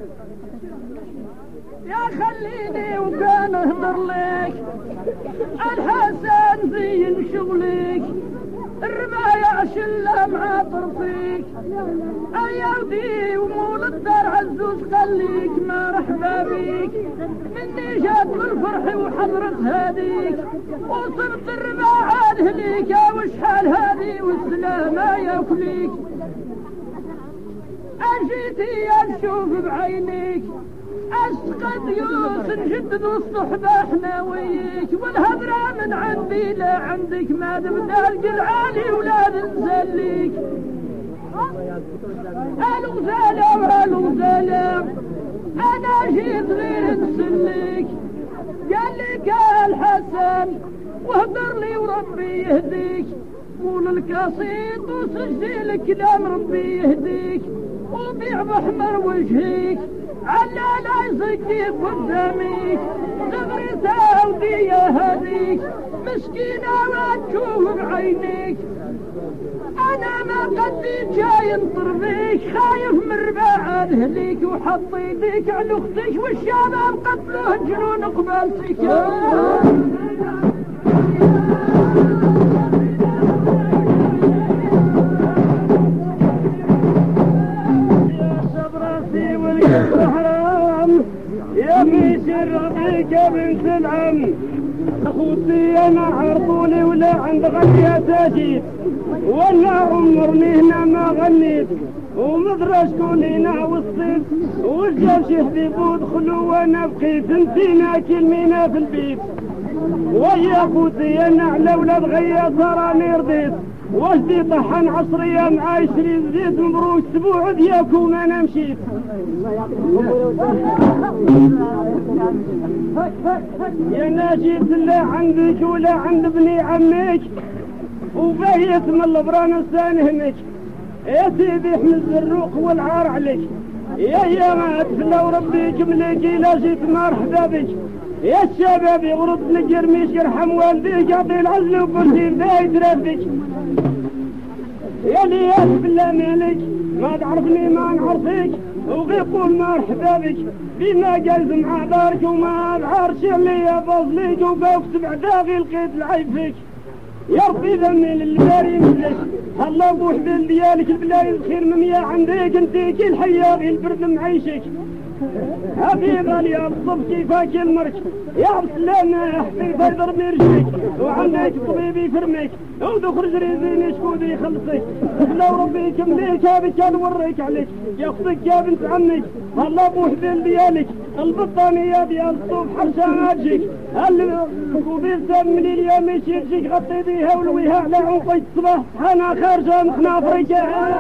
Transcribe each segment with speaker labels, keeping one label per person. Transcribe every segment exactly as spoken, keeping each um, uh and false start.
Speaker 1: يا خليني وكان اهدر لك الحسن زين شغلك الربايع شلة مع طرفيك ايادي ومول الدار عزوز خليك مرحبا بيك مني جات بالفرح وحضرت هاديك وصرت الرباع ليك وشحال هادي والسلامة ياكليك اجيتي اشوف بعينيك أسقط يوس نجدد الصحبة احنا ويك والهدرة من عندي لا عندك ما تبدا الجلعاني ولا ننزليك الغزالة والغزالة أنا جيت غير نسليك قال لك الحسن واهدر لي وربي يهديك قول القصيد وسجل كلام ربي يهديك وبيع بحمر وجهيك على لا يصدق قداميك صغري سعودية هذيك مسكينة وتشوف بعينيك أنا ما قدي جاي انطر بيك خايف من رباع أهليك وحط يديك على أختك والشباب قتلوه جنون قبال سكان يا ميسر رضيك بنت العم اخوتي انا عرضوني ولا عند غنية تاجيت ولا عمرني هنا ما غنيت ومدرى شكون هنا وسطيت والجاب شهدي بودخلوا وانا بقيت نسينا كلمينا في البيت ويا اخوتي انا على ولاد غيا تراني رضيت وجدي طحن عصرية مع عشرين زيت مبروك اسبوع دياكم انا مشيت يا ناجيت لا عندك ولا عند ابني عمك وبهيت من البرانستان هناك يا سيدي احمد الزروق والعار عليك يا يا ما اتفلى وربيك مليكي لا جيت مرحبا بك يا الشباب يغرد نجرميش يرحم والديك يعطي العزل وكرسي لا يتربك يا لياس بالله مالك ما تعرفني ما نعرفك وغيقول مرحبا بك بما جاز مع دارك وما بعرش اللي فضليك وبوك سبع داغي لقيت العيب فيك يا ربي ذني للباري مثلك الله بوح بين ديالك البلاي الخير مميا عندك انتيك الحياة غي البرد معيشك حبيبا يا الصف كيفاك المرك يا عبد السلام يا حبيبا يضرب رجليك وعندك طبيب يفرمك ودخل جريزين شكود يخلصك لو ربي كمليك هذا كان وريك عليك يا اختك يا بنت عمك الله بوح بين ديالك البطانية ديال الصوف حرشة اجيك الكوبيل سام من اليوم يشيك غطي بيها ولويها على عنقك الصباح انا خارجة من خنافرك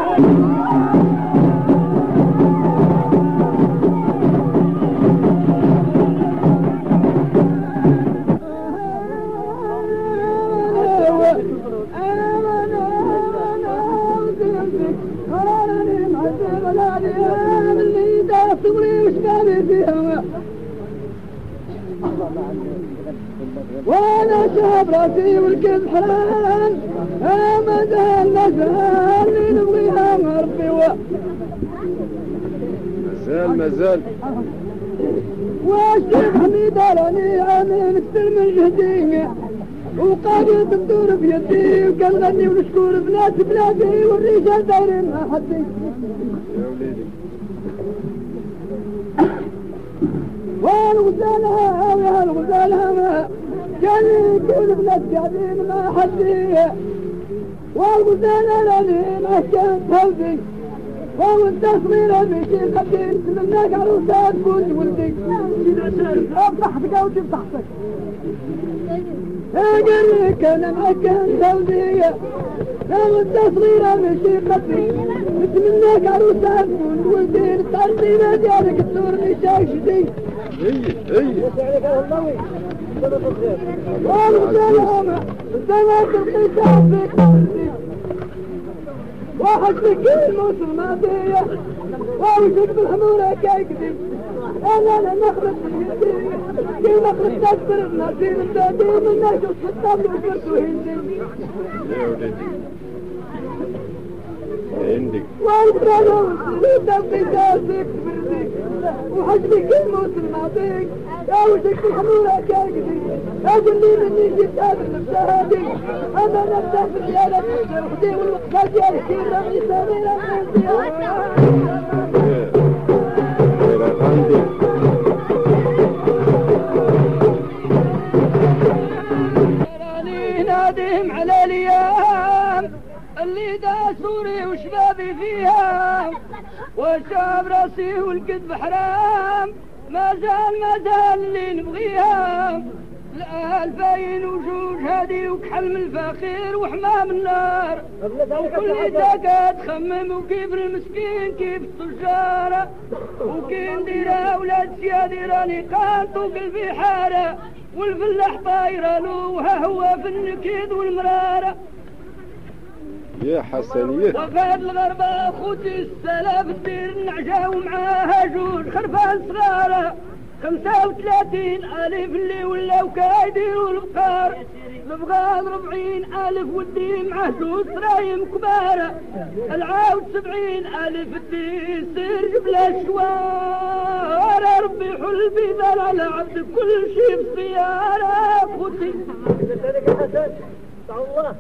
Speaker 1: وانا شاب راسي والكذب حلال امد النسال اللي نبغيها مربي و
Speaker 2: مازال مازال
Speaker 1: والشيخ حميد راني امين اكثر من جهدي وقاعد تدور بيدي وكان غني ونشكر بنات بلادي والرجال دايرين مع حدي
Speaker 2: يا وليدي
Speaker 1: والغزالها ويا الغزالها كان يكون بلاد قاعدين مع حدي والغزالة لاني ما كانت هودي وانت صغيرة مشي قديم تمناك عروسات كنت ولدي افتح بقوتي بتحتك قال لك انا ما كانت هودي وانت صغيرة مشي قديم تمناك عروسات كنت ولدي الترتيبة ديالك تزورني شاشتي
Speaker 2: هي هي
Speaker 1: والغزالة الزمان القتال في قلبي واحد سكين موسم ماضية ووجد بالحمورة كيكذب انا لا نخلص بالهندية كي نخلص تكبر بنفسي من ذاتي من نجد في الطبل وفرت وهندي
Speaker 2: يا ولدي عندك
Speaker 1: والغزالة والسليم تبقي تاسك بردي وحجبك الموت الماضي يا وجهك الحمولة كاكدي أقول لي مني جيت هذا المشاهدي أنا نبدأ في ديالك وحدي والوقفات ديالك كيف رمي سامي راني نادم على الأيام اللي داسوري وشبابي فيها وشاب راسي والكذب حرام ما زال ما زال اللي نبغيها الألفين وجوج هادي وكحل من الفقير وحمام النار وكل دقة تخمم وكيف المسكين كيف التجارة وكي ندير أولاد سيادي راني قانطو قلبي حارة والفلاح طايرة له وها هو في النكيد والمرارة
Speaker 2: يا حسنية
Speaker 1: وفاد الغربة خوتي السلاف الدير النعجة ومعاها جوج خرفان صغارة خمسة وثلاثين ألف اللي ولاو كايديروا البقار البغاض ربعين ألف والدين معاه جوج سرايم كبارة العاود سبعين ألف الدين سير جبل الشوارة ربي حل بيدال على عبد كل شي بسيارة خوتي الله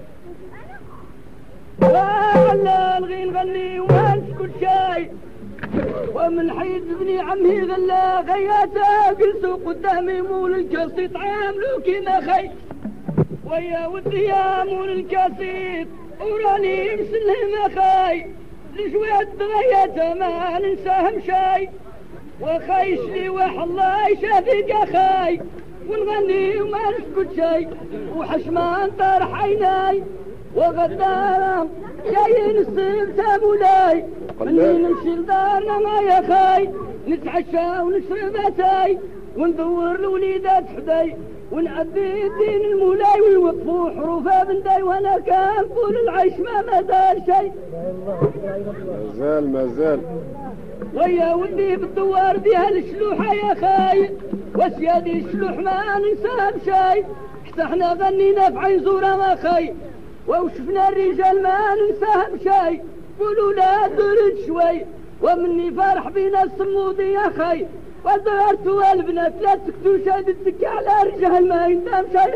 Speaker 1: لا نغي نغني وما نسكت شاي ومن حيث ابني عمي غلا غياته قلتو قدامي مول الكاسيط عاملو كيما خي ويا ودي يا مول الكاسيط وراني مسلم خاي لشوية غياته ما ننساهم شاي وخايش لي وح الله يشافيك يا خاي ونغني وما نسكت شاي وحشمان طرح عيناي وغدارة جايين السلسة مولاي مني نمشي لدارنا ما يا خاي نتعشى ونشرب اتاي وندور الوليدات حداي ونعدي الدين المولاي ويوقفوا حروفها بنداي وانا كان طول العيش ما مازال شي
Speaker 2: مازال مازال
Speaker 1: ويا ودي بالدوار بيها الشلوحة يا خاي وسيادي الشلوح ما ننساها بشاي حتى احنا غنينا في عين زورة ما خاي وشفنا الرجال ما ننساهم شاي قولوا لا درد شوي ومني فرح بينا الصمودي يا خي وزرتوا البنات لا تسكتوا شادتك على رجال ما يندم شاي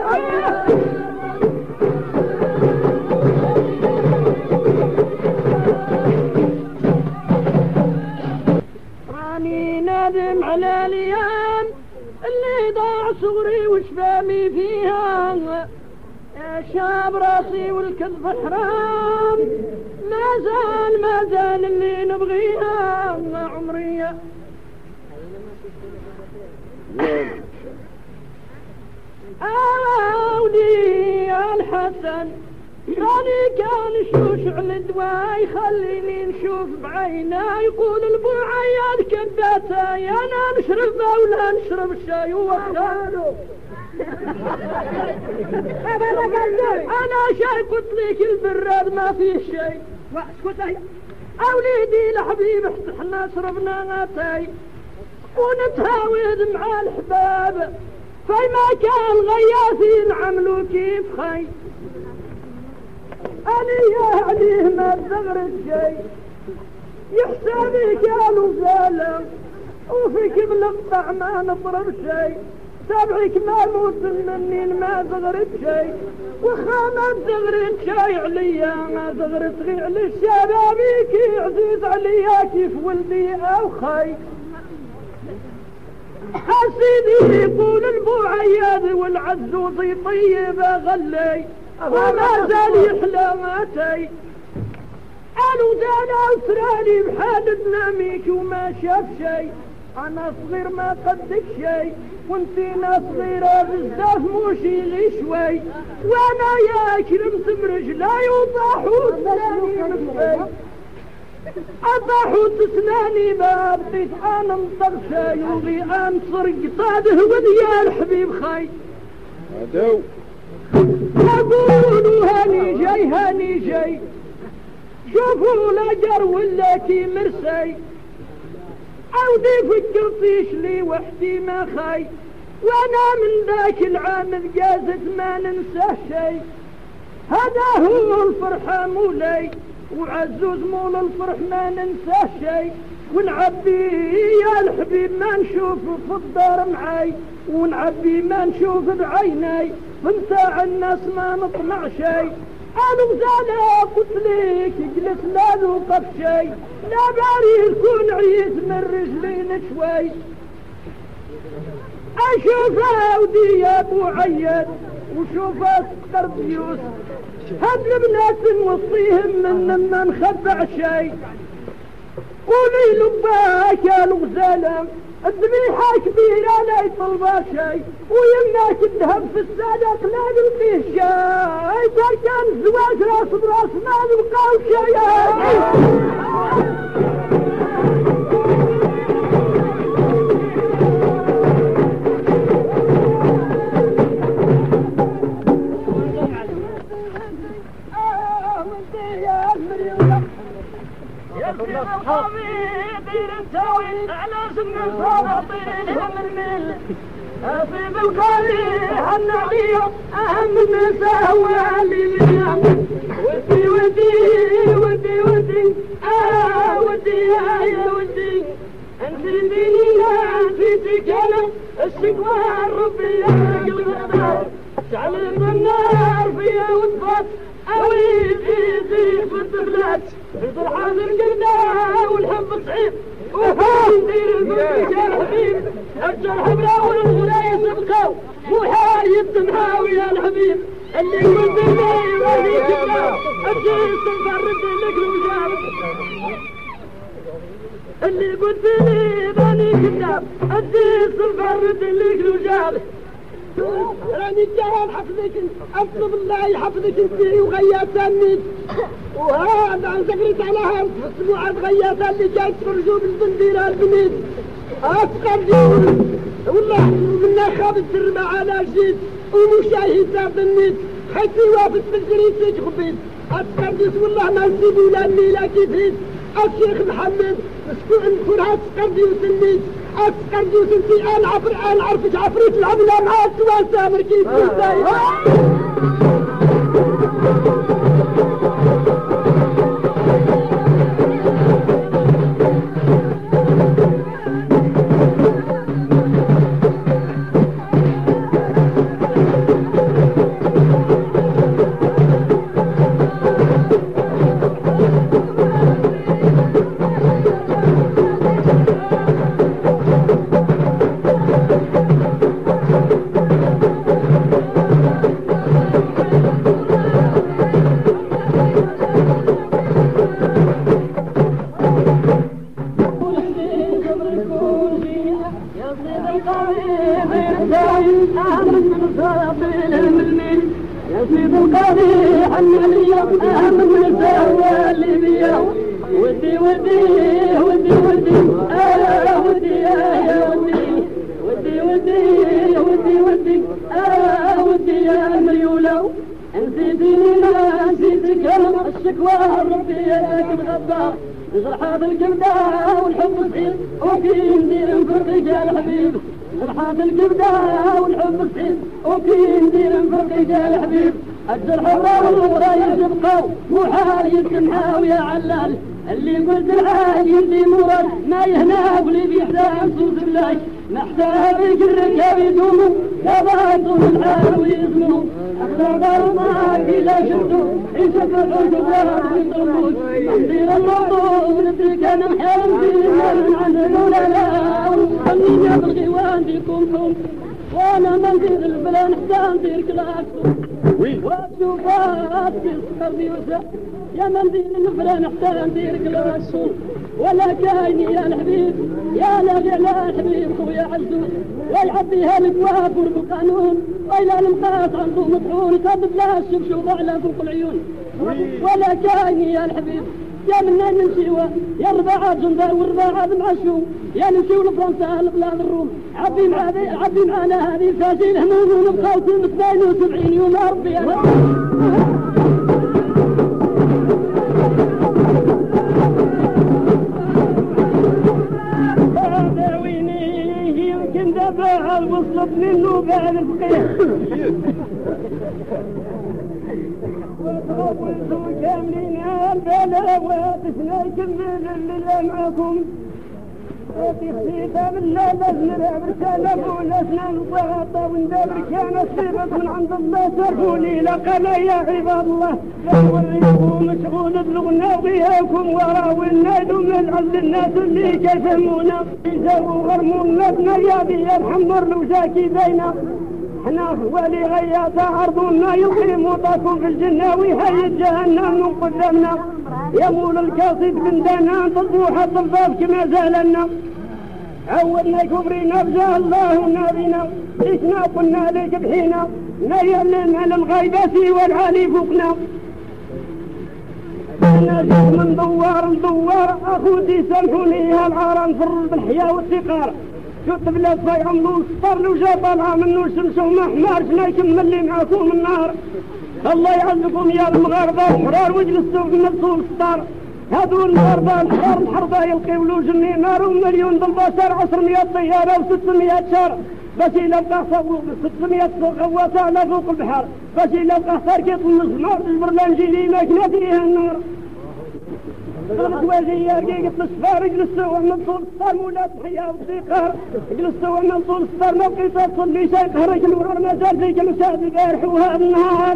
Speaker 1: راني نادم على الايام اللي ضاع صغري وشبابي فيها يا شاب راسي والكذب حرام ما زال ما زال اللي نبغيها عمرية أودي يا الحسن راني كان شوش على الدواء يخليني نشوف بعينا يقول البوعيات كباتها يا انا نشرب ولا نشرب الشاي وخاله انا شاي قلت لك البراد ما فيه شيء واسكت يا اوليدي الحبيب احنا شربنا غاتاي ونتهاود مع الحباب فما كان غياثين عملوا كيف خي أنا يا عليه ما تغرد شي يحسابي كانوا زالم وفيك بالقطع ما نضرب شي سبعك ما موت مني ما تغرد شي وخا ما تغرد شي عليا ما تغرد غي على الشبابيك عزيز عليا كيف ولدي أو خي حسيدي يقول البوعياد والعزوزي طيب غلي وما زال يحلى ماتي قالوا زال أسرالي بحال دناميك وما شاف شي أنا صغير ما قدك شي وانتينا صغيرة بزاف موشي لي شوي وانا يا كرمت برجلاي وضاحوا تسناني مفاي أضاحوا تسناني ما بقيت أنا مطغشاي وغي أنصر قصاده وديا الحبيب خاي
Speaker 2: عدو
Speaker 1: أقولوا هاني جاي هاني جاي شوفوا لاجر ولا كي مرسي عودي فكرتيش لي وحدي ما خاي وانا من ذاك العام الجازت ما ننسى شي هذا هو الفرحة مولاي وعزوز مول الفرح ما ننسى شي ونعبي يا الحبيب ما نشوف في الدار معاي ونعبي ما نشوف بعيناي فنتاع الناس ما نطمع شي انا وزانا قلت ليك جلس لا نوقف شي لا باري يكون عييت من رجلين شوي اشوفها ودي ابو عيد وشوفها سكر بيوس هاد البنات نوصيهم من ما نخبع شي قولي لباك يا الغزالة الذبيحة كبيرة لا يطلبها شي ويمناك الذهب في السادات لا نلقيه شي صار كان الزواج راس براس ما نلقاو شي على سن الفاطين من مل أصيب القريح النعيم أهم النساء والليلة ودي ودي ودي ودي آه ودي يا ودي أنت ديني لا نسيتك أنا الشكوى ربي يا قلبي شعلت النار فيها وطفت أوي في زيف الطفلات في حاضر قلنا والحب صعيب وندير الفرق يا الحبيب الجرح براول الغلاية سبقوا وحال يتمحاوي يا الحبيب اللي قلت لي ولي كبلاو الجيس تنفرد لك الوجاب اللي قلت لي باني كتاب الجيس تنفرد لك الوجاب راني الجهال حفظك أفضل الله يحفظك انتي وغيات عنك وهذا زقرت على هرس في اسبوع غيات اللي جاي تخرجوا بالبنديرة البنيت أفقر جيوز والله منا خابت الربع على جيد ومشاهد دار النيت حيث وافت بالجريد تخبيت أفقر جيوز والله ما نسيبوا لا الليلة كيفيت الشيخ محمد مسكون فرحة أفقر جيوز النيت أفقر جيوز انتي أنا عفر أنا عرفت عفريت العملة معاك سوان سامر كيف يصيب القضيح النبي أهم من السوى اللي بيه ودي ودي ودي ودي آه ودي يا ودي ودي ودي ودي ودي آه ودي يا الميولو نسيتني ما نسيتك الشكوى ربي ياك مغبى جرحات الكبدة والحب صحيح وكي ندير نفرقك يا الحبيب جرحات الكبدة والحب صحيح وكي ندير نفرقك يا الحبيب الجرح والغراية يبقوا محال يتمحاو يا علال اللي قلت العالي اللي مراد ما يهنا واللي بيحتاج صوت بلاش محتاج الركاب يدوموا لا باطل العالم ويزموا أخذ ضرباك إلا شفتوا يشوف الحوش وغير ويطلبوك مصير الموضوع ندرك أنا محرم فيها من عنه ولا لا خليني أبغي وعندكم حوم وانا ما ندير البلا نحتاج ندير كلاكسو واشوفات في الصخر يوسف يا ما ندير البلا نحتاج ندير كلاكسو ولا كايني يا الحبيب يا لا يا الحبيب خويا عزوز ويعبيها الكوافر بالقانون وإلى المقاط عنده مطحون كذب لا الشبشوب على فوق العيون ولا كايني يا الحبيب يا منا نمشيوا يا رباعات جندار والرباعات معشو يا نمشيوا لفرنسا لبلاد الروم عبي مع عبي معنا هذه الفاشل هموم ونبقاو اثنين وسبعين يوم ربي هذا ويني يمكن دفع وصلت منه بعد الفقيه وتغولتوا كاملين البلا وقفنا نكمل اللي معكم تخفيفة من لا بزن بركان أقول أسنان وضغطة وندبر كان الصيبة من عند الله ترفوني لقنا يا عباد الله لا وريكم مشغول بلغنا وغياكم ورا والناد من عز الناس اللي كسمونا يسووا غرمونا بنيابي يرحمر لو زاكي بينا احنا ولي غياث عرضنا يقيم وطاكم في الجنة ويهيج جهنم من قدامنا يمول الكاصد من دانا تضوح الضباب كما زالنا عودنا كبري نبزى الله نابنا لسنا قلنا لك بحينا نيلنا على الغيبة والعالي فوقنا أنا من دوار لدوار أخوتي سامحوني هالعار نفر بالحياة والثقار شوط بلا صيع منو السطر لو جاب طالعة منو الشمس وما حمارش ما يكمل لي معاكم النهار الله يعزكم يا المغاربة الحرار واجلسوا بنفسوا السطار هادو المغاربة الحرار الحربة يلقيوا له جني نار ومليون بالبشر عشرمية طيارة وستمية شهر باش إلا بقى صوب ستمية غواصة على فوق البحر باش إلا بقى تركيط النص تجبر لانجيلي ما كنا فيها النار قلت وزير قلت الصفار جلسوا من طول الصار مولات الحياة والذكر جلسوا من طول الصار ما بقيت تصلي شيء خرج الورار ما زال فيك المساد البارح وهذا النهار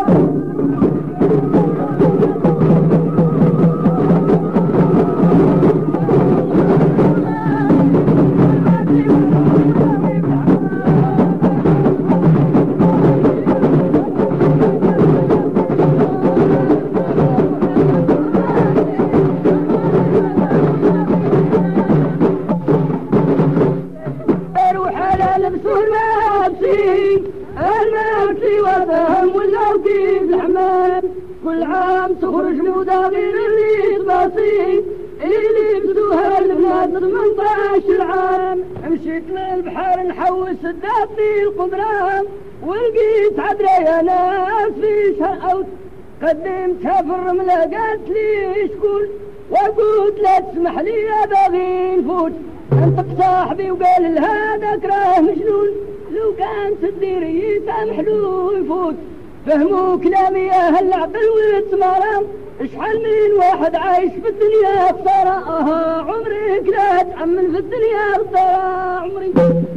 Speaker 3: كل عام تخرج مداغير اللي تباصي اللي بدوها البلاد ثمنطاش عام مشيت للبحر نحوس الدابي القدران ولقيت عدري انا في شهر قدمتها في الرملة قالت لي شكون وقلت لا تسمح لي يا باغي نفوت انطق صاحبي وقال لهذاك راه مجنون لو كان تدير يسامح له يفوت فهموا كلامي يا هالعقل والتمارا اشحال من واحد عايش في الدنيا خسارة اها عمرك لا تأمن في الدنيا خسارة عمري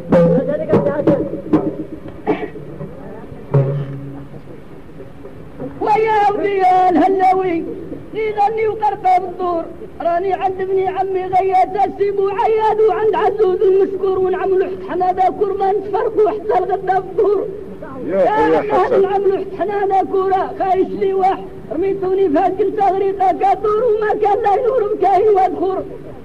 Speaker 3: ويا ولي الهلاوي يغني وقرطة بالدور راني عند ابني عمي غيات السيب وعياد وعند عزوز المشكور ونعملوا حنادى كرمان تفرقوا حتى الغدا بالدور يا حسن نعملوا حنادى كورة خايش لي واحد رميتوني في هاد قلت غريقة كدور وما كان لا ينور بكاهي وادخور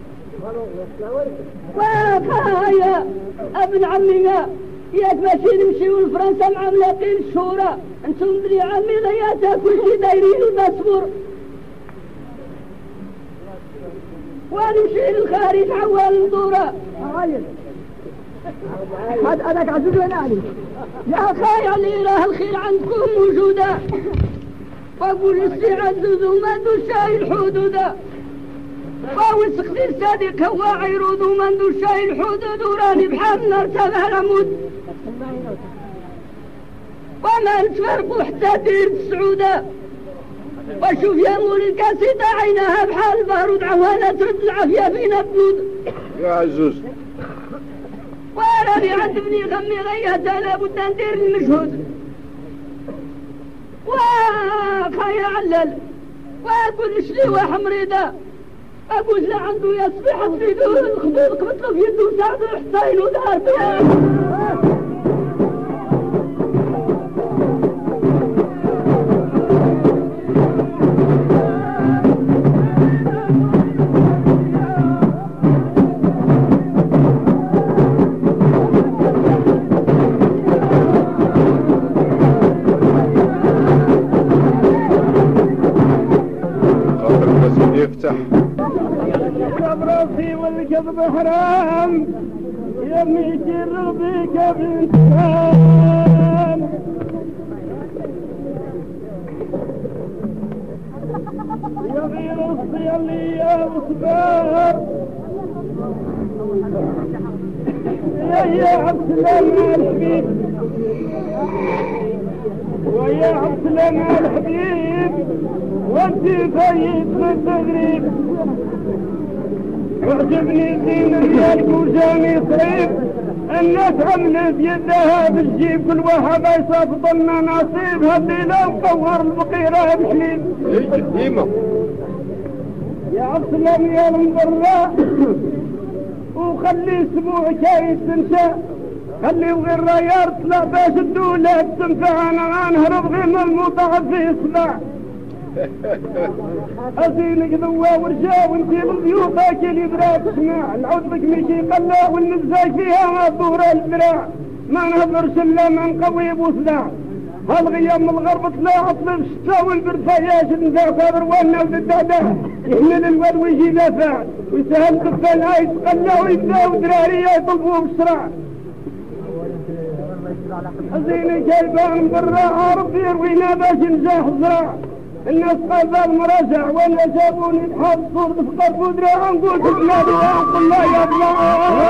Speaker 3: وخايا ابن عمينا ياك ماشي نمشيو لفرنسا مع ملاقين الشهورة انتم دري عمي غياتها كل شي دايرين الباسبور ونمشي للخارج عوال الدورة هاد هذاك عزوز وين علي يا خايا اللي راه الخير عندكم موجودة واقول السي عزوز وما دوشاي الحدودة ووسختي الصديق هو عيرود وما دوشاي الحدود وراني بحال نار تبع العمود وما نتفرقوا حتى دير السعودة وشوف يا مول الكاسيطة عينها بحال بارود عوانا ترد العافية فينا بنود
Speaker 2: يا عزوز
Speaker 3: وراني عند ابني غمي غياتها لابد ندير المجهود وخايا علل واقول شليوة مريضة اقول لا عنده يصبح في دور الخبوط قبطله في يده سعد حسين ودار
Speaker 2: يفتح
Speaker 1: راسي والكذب حرام يا ميتي ربك بنتان يا غير الصيالي يا مصبار يا يا عبد السلام الحبيب ويا عبد السلام الحبيب وانت فايت من التدريب وعجبني زين ريالك وجاني صعيب الناس عملت يدها بالجيب كل واحد يصفط لنا نصيب هالليلة مقور البقيرة بحليب
Speaker 2: اي ديما
Speaker 1: يا عبسلام يا المبرة وخلي اسبوع كاي تنسى خلي وغير رايار طلع باش الدولة تنفع انا نهرب غير من المطاعب في صباع أزينك ذوا ورجا وانتي بالضيوفة كلي برا تسمع العود بك مشي قلا والنبزاج فيها الظهر البراع ما نهضرش الا ما نقوي بوصداع هالغيام من الغرب طلع اطلب شتا والبرد فياش نزاع صابر وانا وددادا يحمل الواد ويجي دافع ويسهل قفل عايز قلا ويبداو دراري يطلبوه بالصراع أزينك جايبان برا عارف يروينا باش نزاح الزراع الناس قابل المراجع وانا جابوني بحال صورة فقر ودراع نقول تسمعني ونقول لا يا الله